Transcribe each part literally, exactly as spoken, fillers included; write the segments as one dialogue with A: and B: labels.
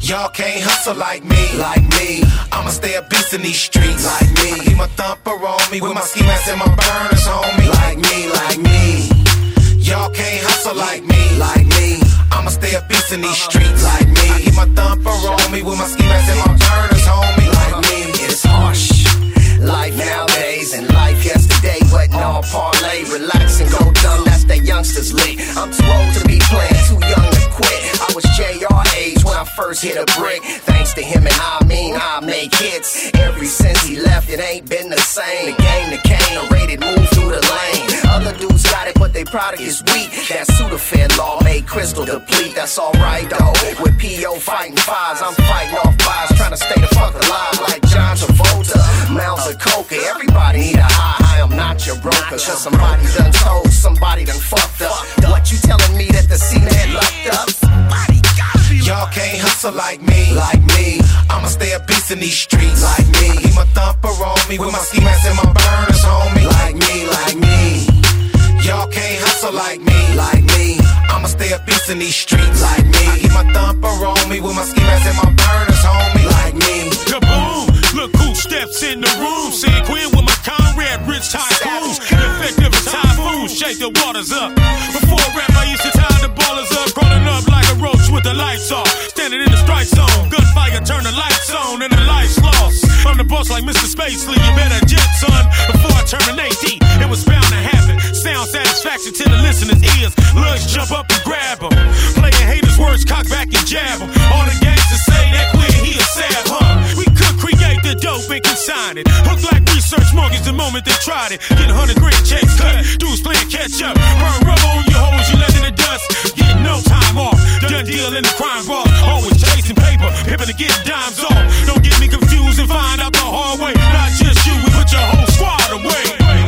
A: Y'all can't hustle like me, like me. I'ma stay a beast in these streets, like me. I keep my thumper on me with my ski mask and my burners, homie. Like me, like me. Y'all can't hustle like me, like me. I'ma stay a beast in these streets, like me. I keep my thumper on me with my ski mask and my burners, homie. Like me.
B: It's harsh. Life nowadays and life yesterday wasn't all parlay. Relax and go dumb, that's that youngster's league. I'm too old to be playing, too young to quit. I was J R age when I first hit a brick. Thanks to him and I mean I make hits. Ever since he left it ain't been the same. The game that came, the rated move through the lane. Other dudes got it but they product is weak. That Sudafed law made crystal deplete. That's alright though. With P O fighting fives, I'm fighting off buys, trying to stay the fuck alive like John Travolta. Mounds of coca, everybody need a high. I am not your broker, cause somebody done told, somebody done fucked up. What you telling me that the scene had lucked up? Somebody gotta be.
A: Y'all can't hustle like me,
B: Like me.
A: I'ma stay a beast in these streets,
B: Like me.
A: Keep my thumper on me with my ski mask and my burners, homie.
B: Like me, like me.
A: Y'all can't hustle like me,
B: Like me.
A: I'ma stay a beast in these streets,
B: Like me.
A: I keep my thumper on me with my ski mask and my burners, homie.
B: Like me.
C: Kaboom! Look who steps in the room. San Quinn with my Conrad, rich tycoons. Effective as typhoons, shake the waters up. Before rap, I used to tie the ballers up. Crawling up like a roach with the lights off. Standing in the strike zone. Gunfire, turn the lights on and the lights lost. I'm the boss like Mister Spacely. You better jet, son. Before I terminate D, it was bound to happen. Sound satisfaction to the listener's ears. Lugs jump up and grab them. Playing haters' words, cock back and jab them. All the gangsters say that Quinn, he a sab, huh? We could create the dope and consign it. Hook like research mortgage the moment they tried it. Get a hundred grand checks cut. Dudes playing catch up. Burn rubber on your hoes, you left in the dust. Get no time off. Done deal in the crime bar. Always chasing paper. Pimping to get dimes off. Don't get me confused and find out the hard way. Not just you, we put your whole squad away.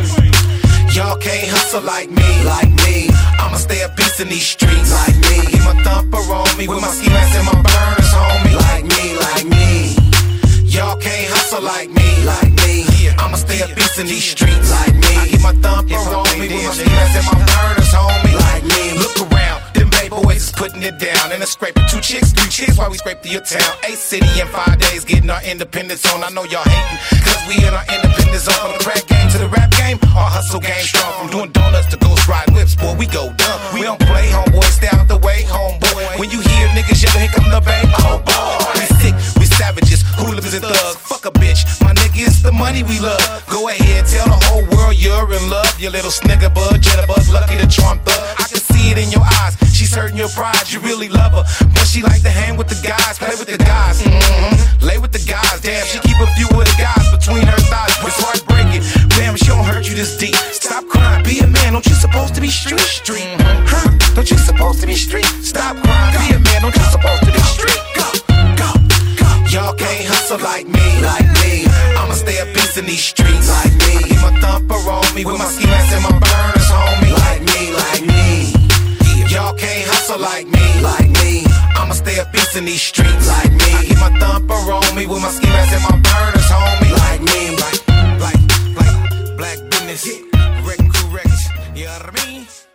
A: Y'all can't hustle like me,
B: Like me.
A: I'ma stay a beast in these streets,
B: Like me.
A: Keep my thumper on me with my ski mask and my burners, homie.
B: Like me, like me.
A: Y'all can't hustle like me,
B: Like me.
A: I'ma stay a beast in these streets,
B: Like me.
A: I keep my thumper on me with my ski mask and my burners, homie.
B: Like me.
A: Look around, them baby boys is putting it down. And it's scraping two chicks, three chicks while we scrape to your town. Eight city in five days, getting our independence on. I know y'all hating, cause we in our independence zone. From the rap game to the rap game, our hustle game strong. From doing donuts to ghost ride whips, boy, we go dumb. We don't play, homeboy, stay out the way, homeboy. When you hear niggas yell, here come the bang, oh boy. We sick, we savages, hooligans and thugs. Fuck a bitch, my nigga, it's the money we love. Go ahead, tell the whole world you're in love. You little snigger bug, jitterbug, lucky to trump thug. I can see it in your eyes, she's hurting your pride. You really love her, but she like to hang with the guys, play with the guys, mm-hmm. Lay with the guys. Damn, she keep a few of the guys between her thighs. It's heartbreaking, damn, she don't hurt you this deep. Stop crying, be a man, don't you supposed to be street? Street, huh? Don't you supposed to be street? Stop crying, be a man, don't you supposed to be street? Go, go, go. Y'all can't hustle like me,
B: Like me.
A: I'ma stay a beast in these streets,
B: Like me.
A: Keep my thumper on me with my ski mask and my burners, homie.
B: Like me, like me.
A: Y'all can't hustle like me,
B: Like me.
A: I'ma stay a beast in these streets,
B: Like me.
A: I keep my thumper on me with my ski mask and my burners, homie.
B: Like me.
A: Like, like, like, black business, Wrecking Crew Records, you know what I mean?